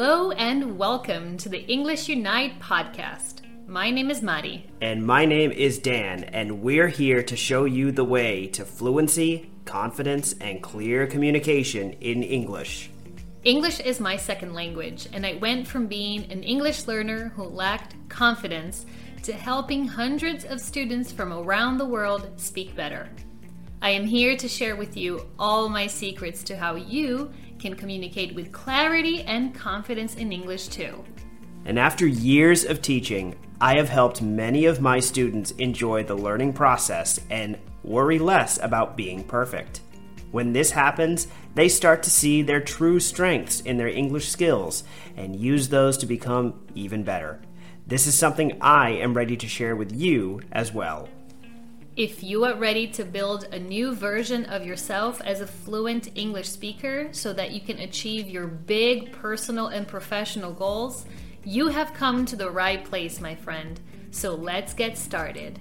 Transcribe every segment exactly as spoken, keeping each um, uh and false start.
Hello and welcome to the English Unite podcast. My name is Mari. And my name is Dan, and we're here to show you the way to fluency, confidence, and clear communication in English. English is my second language, and I went from being an English learner who lacked confidence to helping hundreds of students from around the world speak better. I am here to share with you all my secrets to how you can communicate with clarity and confidence in English too. And after years of teaching, I have helped many of my students enjoy the learning process and worry less about being perfect. When this happens, they start to see their true strengths in their English skills and use those to become even better. This is something I am ready to share with you as well. If you are ready to build a new version of yourself as a fluent English speaker so that you can achieve your big personal and professional goals, you have come to the right place, my friend. So let's get started.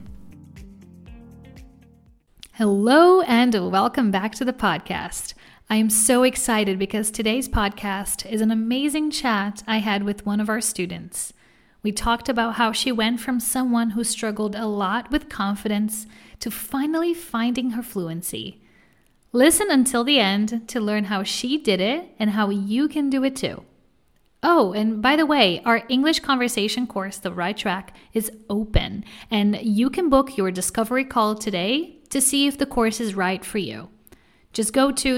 Hello and welcome back to the podcast. I am so excited because today's podcast is an amazing chat I had with one of our students. We talked about how she went from someone who struggled a lot with confidence to finally finding her fluency. Listen until the end to learn how she did it and how you can do it too. Oh, and by the way, our English conversation course, The Right Track, is open, and you can book your discovery call today to see if the course is right for you. Just go to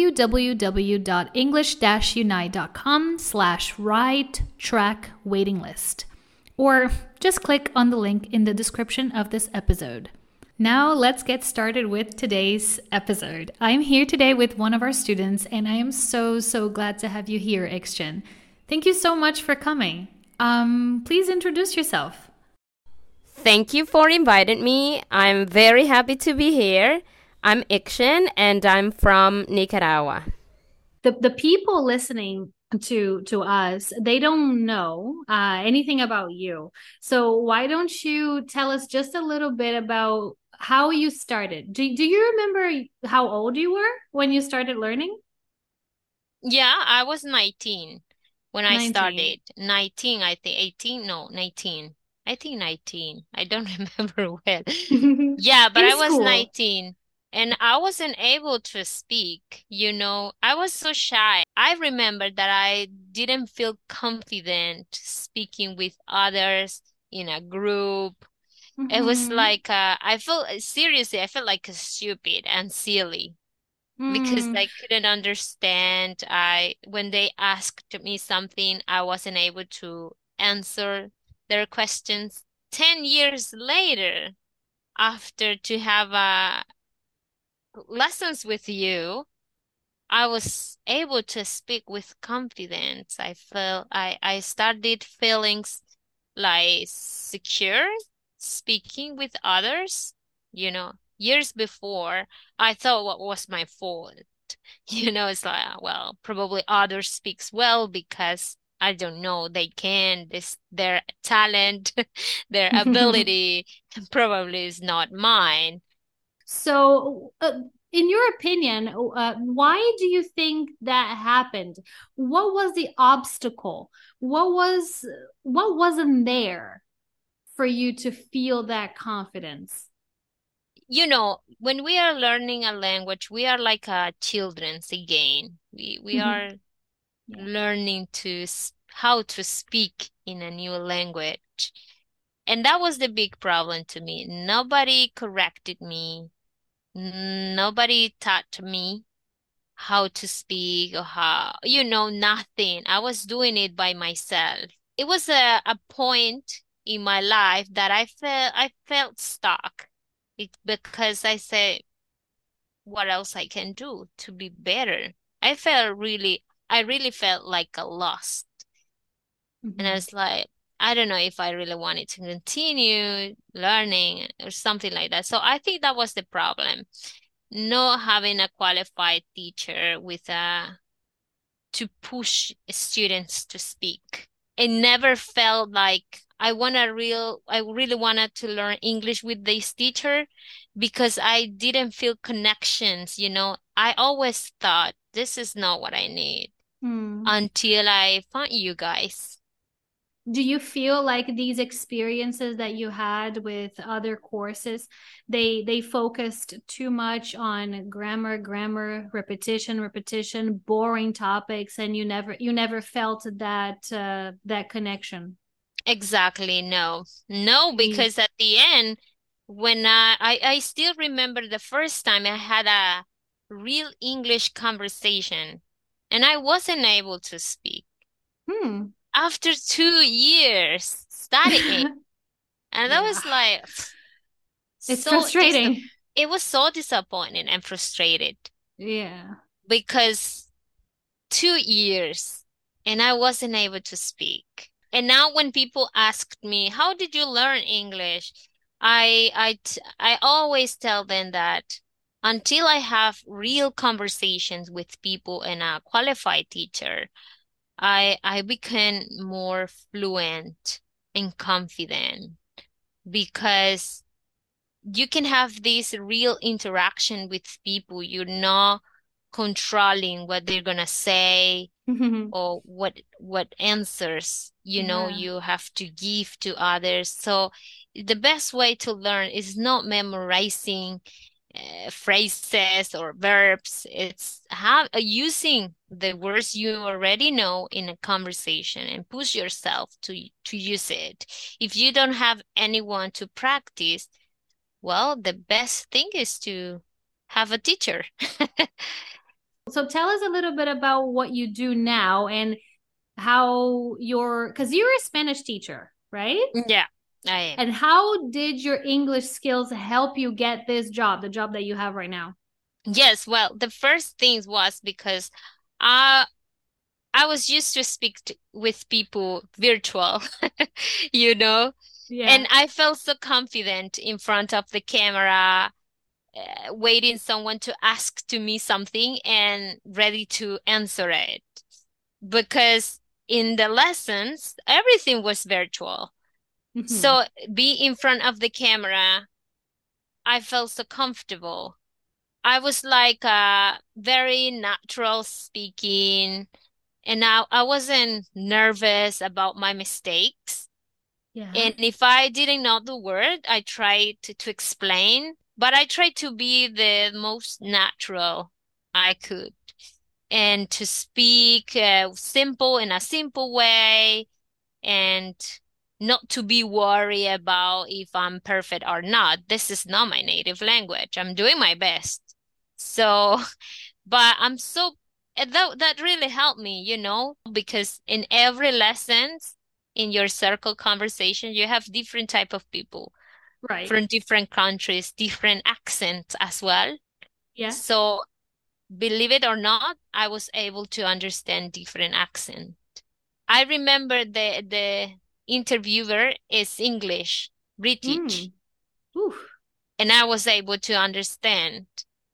www.english-unite.com slash right track waiting list. Or just click on the link in the description of this episode. Now let's get started with today's episode. I'm here today with one of our students, and I am so, so glad to have you here, Ixchen. Thank you so much for coming. Um, please introduce yourself. Thank you for inviting me. I'm very happy to be here. I'm Ixchen, and I'm from Nicaragua. The, the people listening to to us, they don't know uh, anything about you. So why don't you tell us just a little bit about how you started? Do, do you remember how old you were when you started learning? Yeah, I was nineteen when I nineteen. started. nineteen, I think. eighteen? No, nineteen. I think nineteen. I don't remember well. Yeah, but In I was school. nineteen. And I wasn't able to speak, you know. I was so shy. I remember that I didn't feel confident speaking with others in a group. Mm-hmm. It was like, uh, I felt, seriously, I felt like stupid and silly because Mm. I couldn't understand. I, when they asked me something, I wasn't able to answer their questions. Ten years later, after to have a lessons with you, I was able to speak with confidence. I felt I, I started feeling like secure speaking with others. You know, years before, I thought what was my fault. You know, it's like, well, probably others speaks well because I don't know, they can, this their talent, their ability probably is not mine. So, uh, in your opinion, uh, why do you think that happened? What was the obstacle? What was what wasn't there for you to feel that confidence? You know, when we are learning a language, we are like uh, children's again. We we Mm-hmm. are Yeah. learning to s- how to speak in a new language. And that was the big problem to me. Nobody corrected me. Nobody taught me how to speak or how, you know, nothing. I was doing it by myself. It was a, a point in my life that I felt I felt stuck. It, because I said, what else I can do to be better? I felt really, I really felt like a lost. Mm-hmm. And I was like, I don't know if I really wanted to continue learning or something like that. So I think that was the problem. Not having a qualified teacher with a to push students to speak. It never felt like I want a real I really wanted to learn English with this teacher because I didn't feel connections, you know. I always thought this is not what I need. Mm. until I found you guys. Do you feel like these experiences that you had with other courses, they they focused too much on grammar, grammar, repetition, repetition, boring topics, and you never you never felt that uh, that connection? Exactly, no. No, Mm. because at the end, when I, I I still remember the first time I had a real English conversation and I wasn't able to speak. Hmm. After two years studying. And that Yeah. was like It's so dis frustrating. it was so disappointing and frustrated Yeah. because two years and I wasn't able to speak. And now when people asked me, how did you learn English? I I t- I always tell them that until I have real conversations with people and a qualified teacher, I I became more fluent and confident because you can have this real interaction with people. You're not controlling what they're gonna say or what what answers you know Yeah. you have to give to others. So the best way to learn is not memorizing uh, phrases or verbs. It's have uh, using the words you already know in a conversation and push yourself to to use it. If you don't have anyone to practice, well, the best thing is to have a teacher. So tell us a little bit about what you do now and how your, because you're a Spanish teacher, right? Yeah, I am. And how did your English skills help you get this job, the job that you have right now? Yes, well, the first things was because I I was used to speak to, with people virtual, you know, Yeah. and I felt so confident in front of the camera, uh, waiting someone to ask to me something and ready to answer it. Because in the lessons, everything was virtual. Mhm. So be in front of the camera, I felt so comfortable. I was like uh very natural speaking, and I, I wasn't nervous about my mistakes. Yeah. And if I didn't know the word, I tried to, to explain, but I tried to be the most natural I could and to speak uh, simple in a simple way and not to be worried about if I'm perfect or not. This is not my native language. I'm doing my best. So, but I'm so and that that really helped me, you know, because in every lessons in your circle conversation, you have different type of people Right. from different countries, different accents as well. Yes. So, believe it or not, I was able to understand different accents. I remember the the interviewer is English, British, Mm. Oof. and I was able to understand.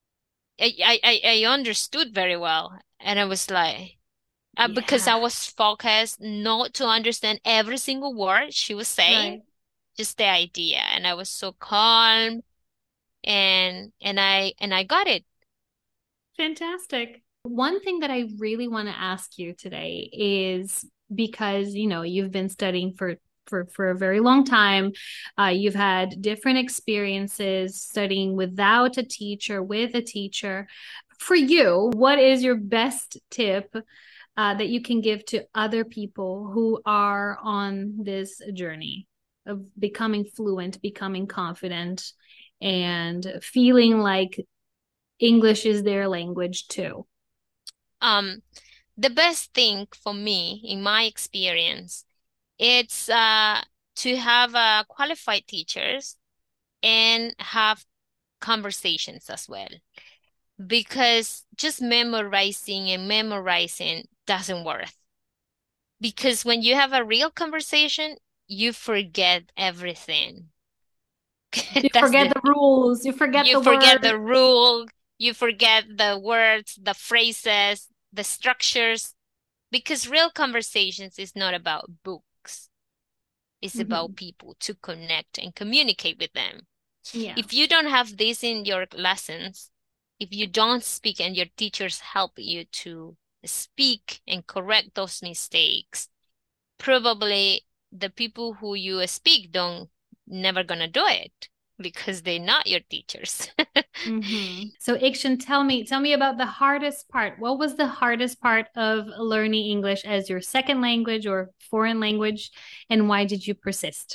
I I I understood very well, and I was like, uh, because Yeah. I was focused not to understand every single word she was saying, Right. just the idea, and I was so calm, and and I and I got it. Fantastic. One thing that I really want to ask you today is because, you know, you've been studying for for for a very long time. Uh, you've had different experiences studying without a teacher, with a teacher. For you, what is your best tip uh, that you can give to other people who are on this journey of becoming fluent, becoming confident, and feeling like English is their language too? Um, the best thing for me, in my experience, it's uh to have uh, qualified teachers and have conversations as well. Because just memorizing and memorizing doesn't work. Because when you have a real conversation, you forget everything. You That's forget the the thing. rules, you forget You the forget word. the rule, you forget the words, the phrases, the structures, because real conversations is not about books. It's about Mhm. people to connect and communicate with them. Yeah. If you don't have this in your lessons, if you don't speak and your teachers help you to speak and correct those mistakes, probably the people who you speak don't never gonna do it because they're not your teachers. Mm-hmm. So, Ikshan, tell me, tell me about the hardest part. What was the hardest part of learning English as your second language or foreign language, and why did you persist?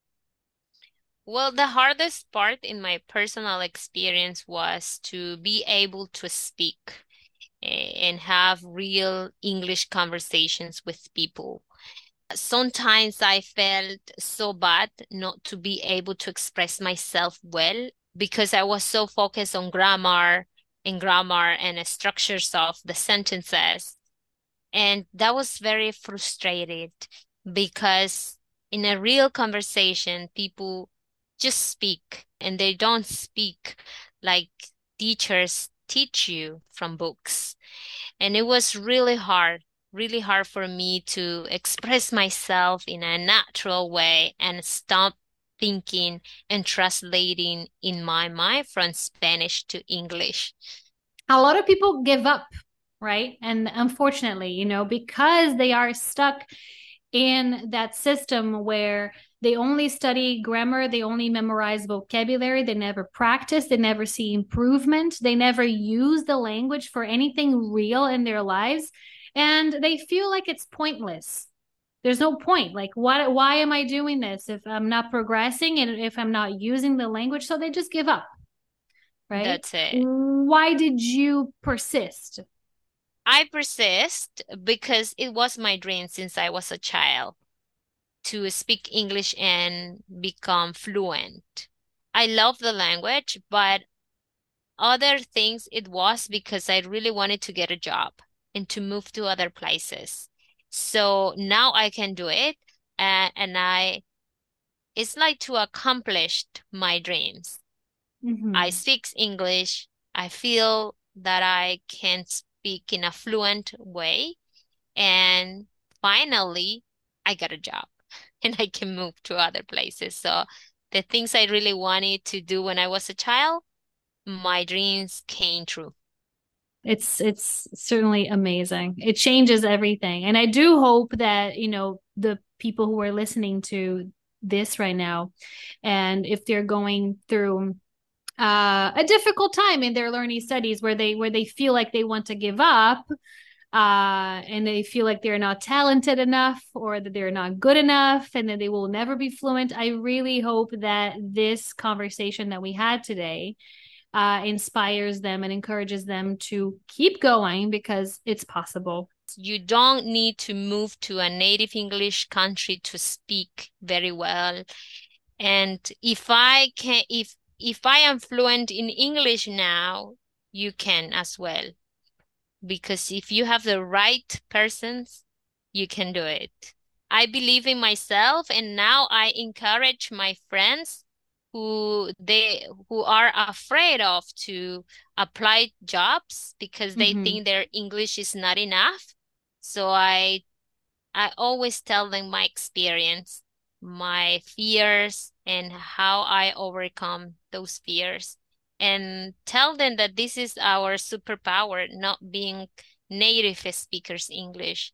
Well, the hardest part in my personal experience was to be able to speak and have real English conversations with people. Sometimes I felt so bad not to be able to express myself well because I was so focused on grammar and grammar and the structures of the sentences. And that was very frustrated because in a real conversation, people just speak and they don't speak like teachers teach you from books. And it was really hard, really hard for me to express myself in a natural way and stop thinking and translating in my mind from Spanish to English. A lot of people give up, right? And unfortunately, you know, because they are stuck in that system where they only study grammar, they only memorize vocabulary, they never practice, they never see improvement, they never use the language for anything real in their lives, and they feel like it's pointless. There's no point. Like, what? Why am I doing this if I'm not progressing and if I'm not using the language? So they just give up, right? That's it. Why did you persist? I persist because it was my dream since I was a child to speak English and become fluent. I love the language, but other things it was because I really wanted to get a job and to move to other places. So now I can do it, and, and I it's like to accomplish my dreams. Mm-hmm. I speak English. I feel that I can speak in a fluent way. And finally, I got a job and I can move to other places. So the things I really wanted to do when I was a child, my dreams came true. It's it's certainly amazing. It changes everything. And I do hope that, you know, the people who are listening to this right now, and if they're going through uh, a difficult time in their learning studies where they where they feel like they want to give up, uh, and they feel like they're not talented enough or that they're not good enough and that they will never be fluent, I really hope that this conversation that we had today uh, inspires them and encourages them to keep going because it's possible. You don't need to move to a native English country to speak very well. And if I can, if if I am fluent in English now, you can as well. Because if you have the right persons, you can do it. I believe in myself, and now I encourage my friends who they who are afraid of to apply jobs because they Mm-hmm. think their English is not enough. So I I always tell them my experience, my fears, and how I overcome those fears, and tell them that this is our superpower, not being native speakers English.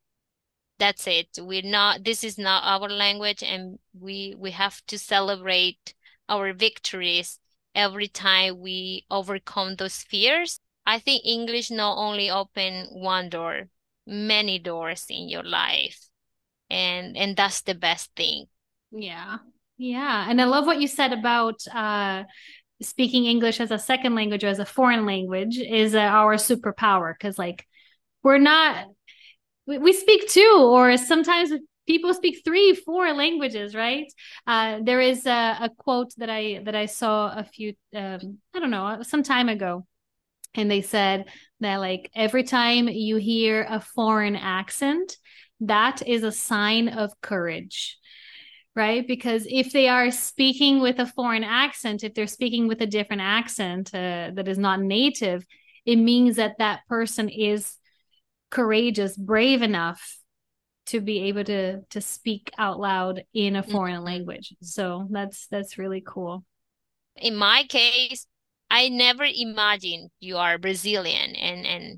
That's it. We're not, this is not our language, and we we have to celebrate our victories every time we overcome those fears. I think English not only open one door, many doors in your life. And and that's the best thing. Yeah. Yeah. And I love what you said about uh, speaking English as a second language or as a foreign language is uh, our superpower. Because, like, we're not, we, we speak two, or sometimes people speak three, four languages, right? Uh, there is a, a quote that I that I saw a few, um, I don't know, some time ago, and they said that like every time you hear a foreign accent, that is a sign of courage, right? Because if they are speaking with a foreign accent, if they're speaking with a different accent uh, that is not native, it means that that person is courageous, brave enough to be able to to speak out loud in a foreign Mhm. language. So that's that's really cool. In my case, I never imagined you are Brazilian and and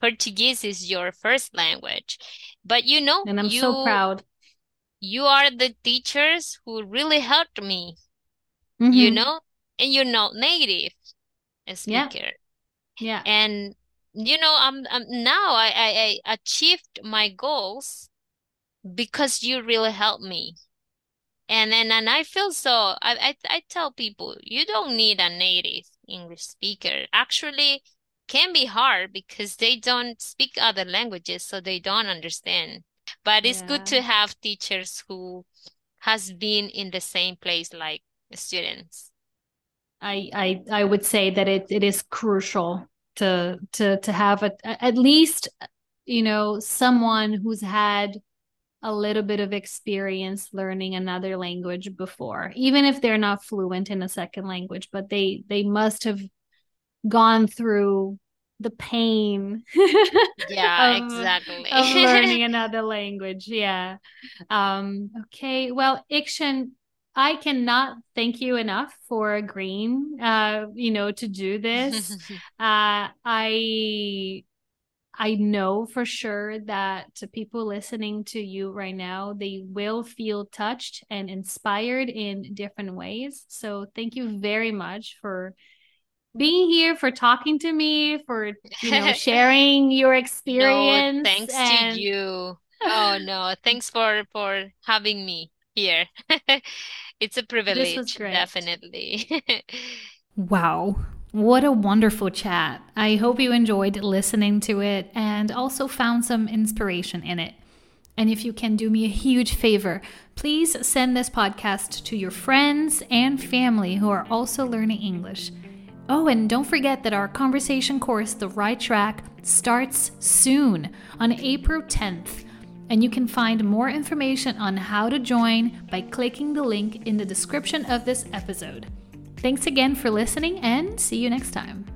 Portuguese is your first language. But you know, And I'm you so proud. you are the teachers who really helped me, Mm-hmm. you know, and you're not native speaker. Yeah. Yeah. And you know, I'm, I'm now I, I, I achieved my goals because you really helped me. And then and I feel so I, I I tell people you don't need a native English speaker. Actually, can be hard because they don't speak other languages, so they don't understand. But it's good Yeah. to have teachers who has been in the same place like students. I I I would say that it it is crucial to to to have a, at least, you know, someone who's had a little bit of experience learning another language before, even if they're not fluent in a second language, but they they must have gone through the pain Yeah, of exactly. of learning another language. Yeah. Um, okay. Well, Ikshan, I cannot thank you enough for agreeing, uh, you know, to do this. Uh, I I know for sure that to people listening to you right now, they will feel touched and inspired in different ways. So thank you very much for being here, for talking to me, for, you know, sharing your No, experience. thanks to And you. Oh no, thanks for for having me here. It's a this was privilege, great. definitely. Wow. What a wonderful chat. I hope you enjoyed listening to it and also found some inspiration in it. And if you can do me a huge favor, please send this podcast to your friends and family who are also learning English. Oh, and don't forget that our conversation course, The Right Track, starts soon on April tenth. And you can find more information on how to join by clicking the link in the description of this episode. Thanks again for listening and see you next time.